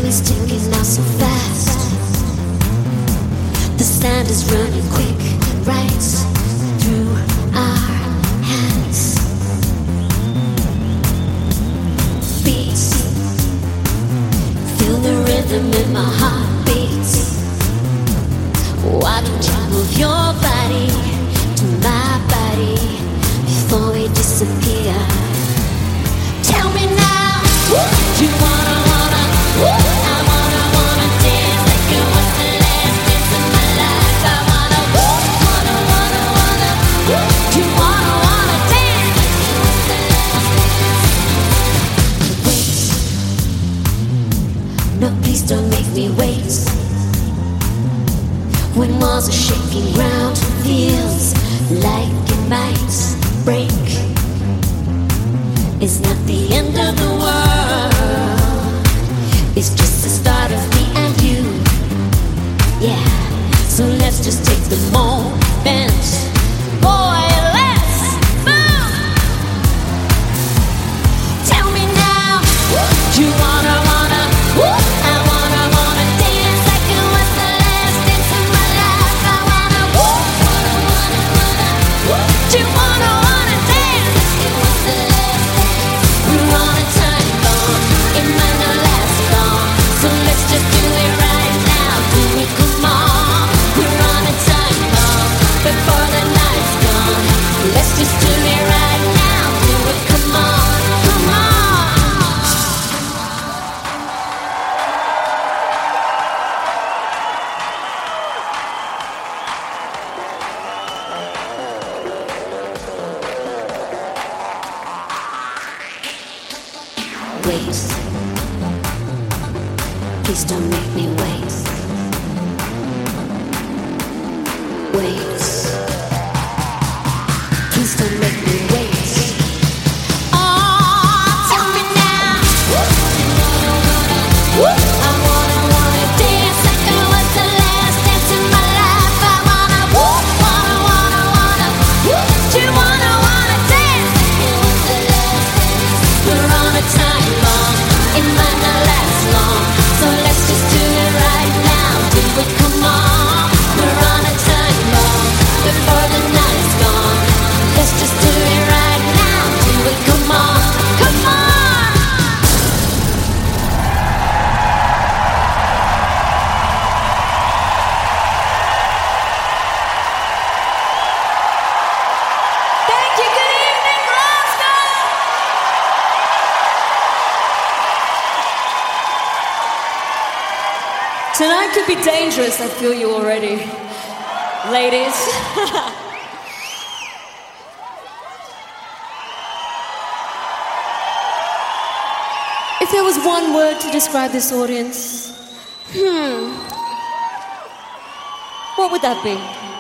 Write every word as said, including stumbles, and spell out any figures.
is ticking now so fast. The sand is running quick, right through our hands. Beats, feel the rhythm in my heartbeats. Why don't you move your body to my body before we disappear? Tell me now, do you wanna, wanna, I wanna, wanna dance like it was the last dance of my life. I wanna, wanna, wanna, wanna, do you wanna, wanna dance like it was the last dance? Wait, no, please don't make me wait. When walls are shaking round, feels like it might break. It's not the end of the world, it's just the start of me and you. Yeah, so let's just take the moment. Boy, let's move. Tell me now, do you wanna, wanna, I wanna, wanna dance like it was the last dance of my life. I wanna, wanna, wanna, wanna, do you wanna, wanna dance like it was the last dance? We're on a time bomb, it might not last long, so let's just do it right now. Do it, come on. We're on a time bomb before the night's gone. Let's just do it right now. Do it, come on, come on. Wait, please don't make me wait. Wait, please don't make me wait. Oh, tell me now. I wanna, wanna dance like it was the last dance in my life. I wanna, wanna, wanna, wanna, do you wanna, wanna dance like it was the last dance? We're on a time bomb, it might not last long, so let's just do it right now. Do it, come on. We're on a time bomb before the night's gone. Let's just do it right now. Do it, come on, come on. Thank you. Good evening, Glasgow. Tonight could be dangerous, I feel you already, ladies. If there was one word to describe this audience, hmm, what would that be?